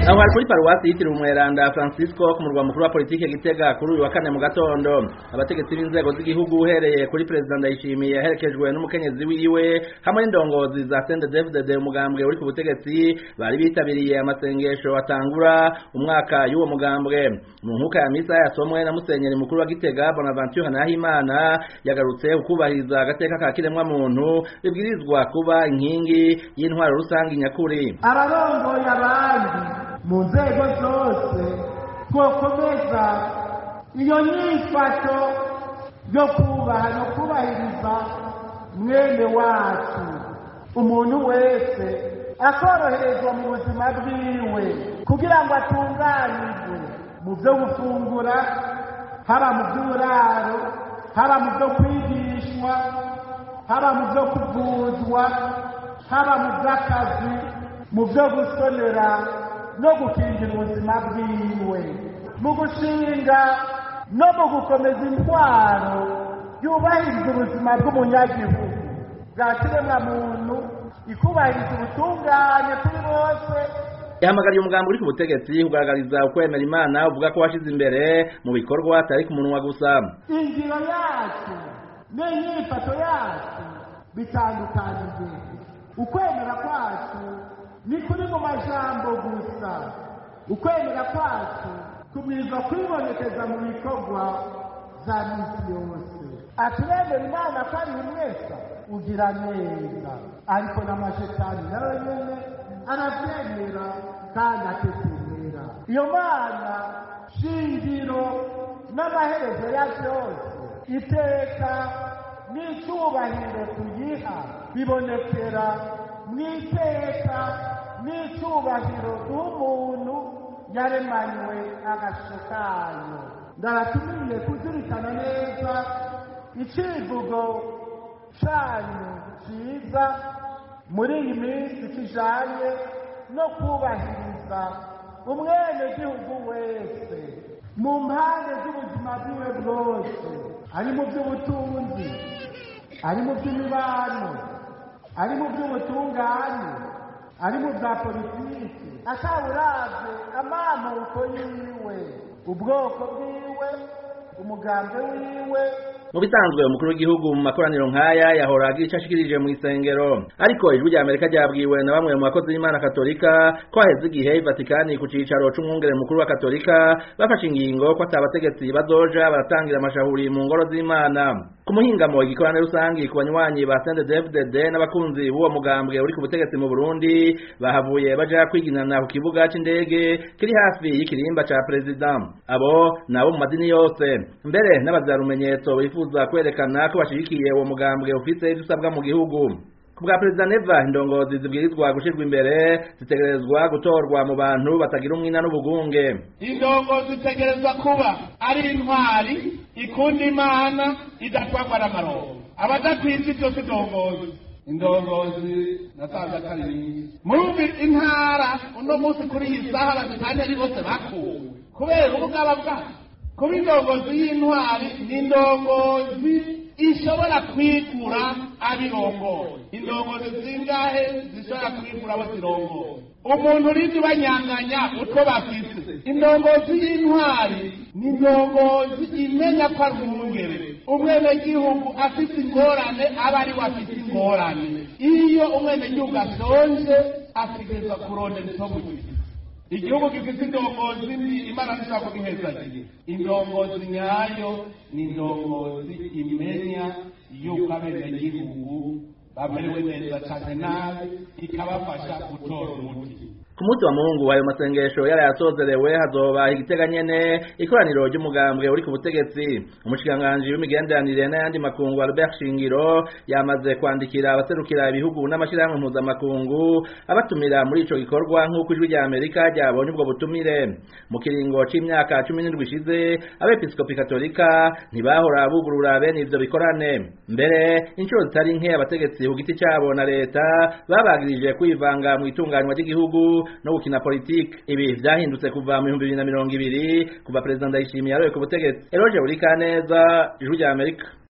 aho hari kuri paruwasi yitiriwe umweranda Francisco ku murwa mukuru wa politike Gitega kuri uyu wa kane mu gatondo abategetsi b'inzego z'igihugu uhereye kuri President Ndayishimiye yaherekejwe n'umukenyezi wiwe hamwe n'indongozi za CNDD-FDD umugambwe uri ku butegetsi bari bitabiriye amasengesho atangura umwaka y'uwo mugambwe mu nkuka ya misa yasomwe na musenyeri mukuru wa Gitega Bonaventure Nahimana yagarutse ukubahiriza agateka ka kiremwa muntu bibwirizwa kuba inkingi y'intwaro rusangi nyakuri abarongoye abandi mu nzego zose twokomeza iyo nyifato yo kubaha no kubahiriza mwene wacu umuntu wese akoroherezwa mu buzima bwiwe kugira ngo atunganirwe mu byo gufungura haba mu by'uburaro haba mu byo kwigishwa haba mu byo kuvuzwa haba mu by'akazi mu byo gusonera no gukingira ubuzima bwiwe mu gushinga no mu gukomeza intwaro yubahiriza ubuzima bw'umunyagihugu bwa kiremwamuntu ikubahiriza ubutungane kuri bose yahamagariye umugambi uri ku butegetsi kugaragariza ukwemera Imana uvuga ko washize imbere mu bikorwa atari ku munwa gusa ingiro yacu n'inyifato yacu bitandukanye ukwemera kwacu ni kuri mu majambo gusa ukwemera kwacu kumwiza kwibonekeza mu bikorwa za misi yose aturemera Imana ko ari umwesa ugira neza ariko n'amashetani nawe nyene aravyemera kandi atetemera iyo Mana shingiro n'amaherezo ya byose iteka n'icyubahiro tuyiha bibonekera mw'iteka n'icyubahiro n'umuntu yaremanywe agasho kayo ndabatumiye kuzirikana neza icivugo canyu ciza muri iyi minsi kijanye no kubahiriza umwenegihugu wese mu mpande z'ubuzima bwiwe bwose ari mu by'ubutunzi ari mu by'imibano ari mu by'ubutungane ari mu bya politiki atawuravye amamuko yiwe ubwoko bwiwe umugambi wiwe mu bisanzwe umukuru w'igihugu mu makoraniro nk'aya yahora agira icyo ashikirije mu isengero ariko ijwi rya Amerika ryabwiwe na bamwe mu bakozi b'Imana Katolika ko haheze igihe Vatikani ku cicaro c'umwungere mukuru wa Katolika bafashe ingingo ko atabategetsi bazoja baratangira amashahuri mu ngoro z'Imana ku muhingamo igikorane rusangi ku banywanyi ba CNDD-FDD n'abakunzi b'uwo mugambwe uri ku butegetsi mu Burundi bahavuye baja kwiginana ku kibuga c'indege kiri hafi y'ikirimba ca President abo nabo mu madini yose mbere n'abazarumenyetso bifuza kwerekana ko bashigikiye uwo mugambwe ufite ibisabwa mu gihugu kubwa President Neva indongozi zibwirizwa gushirwa imbere zitegerezwa gutorwa mu bantu batagira umwina n'ubugunge indongozi zitegerezwa kuba ari intwari ikunda Imana idatwagwa n'amarongo abadakwiza ibyo indongozi nasanze akari muri intara uno munsi kuri iyi saha abaditani ari bose bakuwe kubera ubugaba bwabo kuba indongozi y'intwari ni indongozi ishobora kwikura abirongoye indongozi zingahe zishobora kwikura abo zirongoye umuntu urindi banyanganya utwo bafise indongozi y'intwari ni indongozi imenya ko ari umwungere umwenegihugu afite ingorane aba ari we afite ingorane iyo umwenegihugu ashonje ategerezwa kurondera icyo mugize igihugu gifite indongozi Imana ntishobora kugihezagiye indongozi nyayo ni indongozi imenya yuko abenegihugu bamerewe neza cyane nabi ikabafasha gutora umuti ku munsi wa Mungu ayo masengesho yarayasozerewe hazoba Igitega nyene ikoraniro ry'umugambwe uri ku butegetsi umushikiranganji w'imigenderanire n'ayandi makungu Albert Shingiro yamaze kwandikira abaserukira ibihugu n'amashirahamwe mpuzamakungu abatumira muri ico gikorwa nk'uko ijwi rya Amerika ryabonye ubwo butumire mu kiringo c'imyaka 17 ishize abepiskopi Katolika ntibahora bugurura bene ivyo bikorane mbere inshuro zitari nke abategetsi ku giti cyabo na leta babagirije kwivanga mu itunganywa ry'igihugu no gukina politiki ibi vyahindutse kuva mu 2020 kuva President Ndayishimiye yaroye ku butegetsi Eroje Urikaneza ijwi rya Amerika